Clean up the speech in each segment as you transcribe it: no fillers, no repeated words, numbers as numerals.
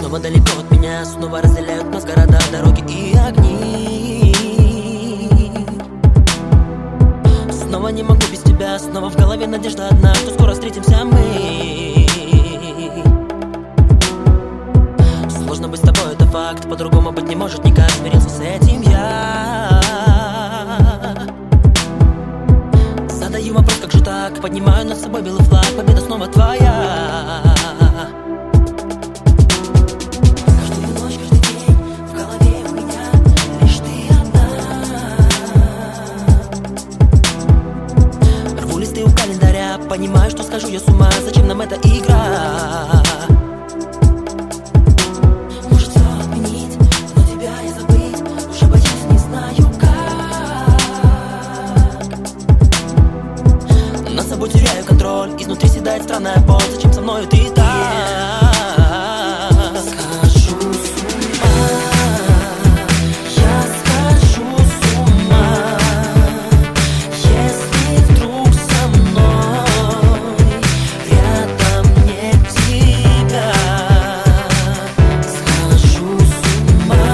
снова далеко от меня, снова разделяют нас города, дороги и огни. Снова не могу без тебя, снова в голове надежда одна, что скоро встретимся мы. Сложно быть с тобой, это факт, по-другому быть не может никак, смирился с этим я. Задаю вопрос, как же так, поднимаю над собой белый флаг, победа снова твоя. Каждую ночь, каждый день в голове у меня лишь ты одна. Рву листы у календаря, понимаю, что скажу я с ума, зачем нам эта игра? Может все отменить, но тебя я забыть уже боюсь, не знаю как. Над собой теряю контроль, изнутри седает странная боль, зачем со мною ты так? Схожу с ума, я схожу с ума, если вдруг со мной рядом нет тебя. Схожу с ума,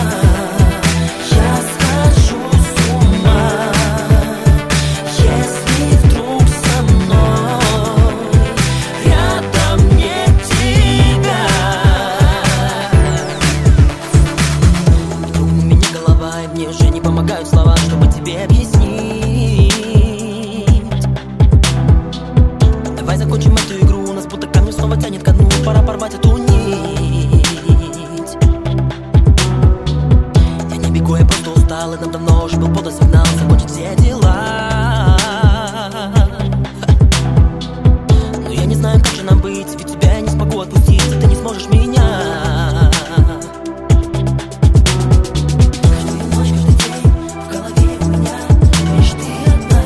я схожу с ума, если вдруг со мной рядом нет тебя. Вдруг у меня голова, и мне уже не помогают слова, чтобы тебе объяснить. Давай закончим эту игру, нас будто камни снова тянет ко дну, пора порвать эту нить. Я не бегу, я просто устал, и нам давно уже был подан сигнал закончить все дела. Но я не знаю, как же нам быть, ведь тебя я не смогу отпустить, а ты не сможешь меня. Каждую ночь, каждый день в голове у меня лишь ты одна.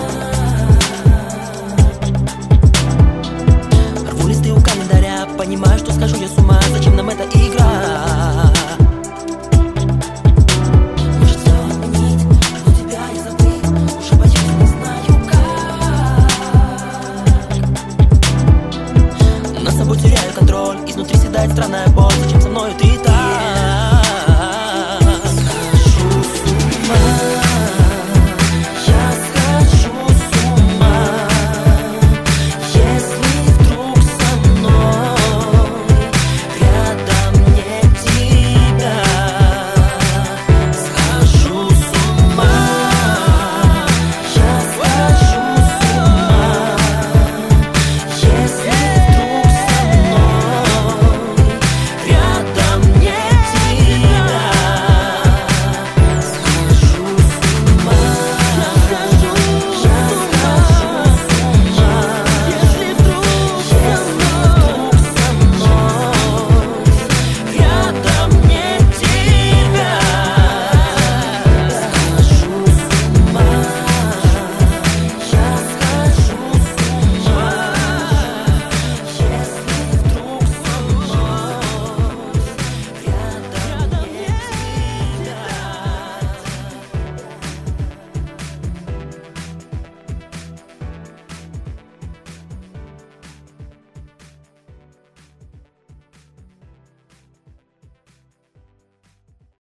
Рву листы у календаря, понимаю, что скажу я с ума, зачем нам эта игра? Может все отменить, но тебя я забыть уже боюсь, не знаю как. Над собой теряю контроль, изнутри седает странная боль, зачем со мною ты так?